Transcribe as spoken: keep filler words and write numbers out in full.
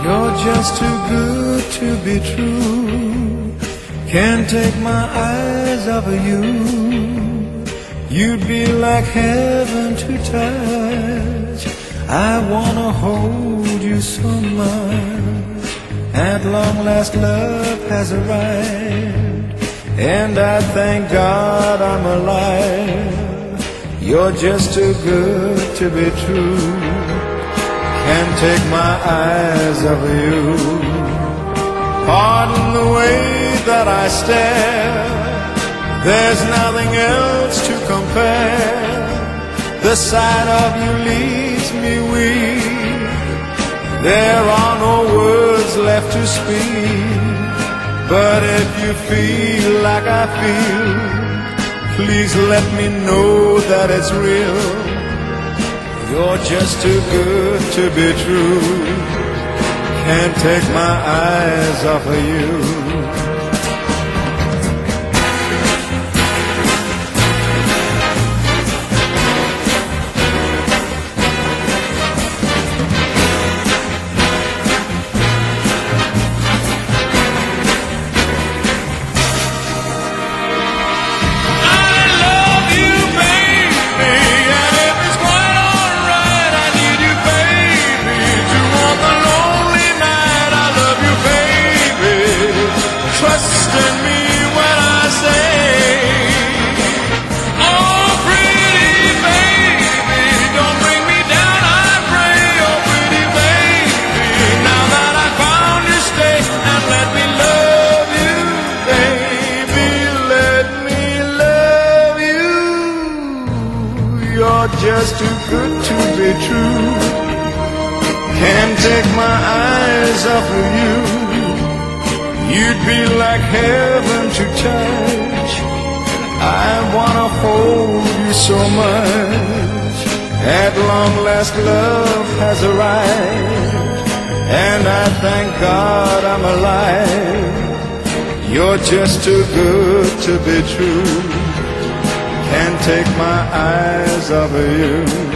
You're just too good to be true. Can't take my eyes off of you. You'd be like heaven to touch. I wanna hold you so much. At long last love has arrived, and I thank God I'm alive. You're just too good to be true. Can't take my eyes off of you. Pardon the way that I stare. There's nothing else to compare. The sight of you leaves me weak. There are no words left to speak. But if you feel like I feel, please let me know that it's real. You're just too good to be true. Can't take my eyes off of you. You're just too good to be true. Can't take my eyes off of you. You'd be like heaven to touch. I wanna hold you so much. At long last love has arrived, and I thank God I'm alive. You're just too good to be true. Can't take my eyes off of you.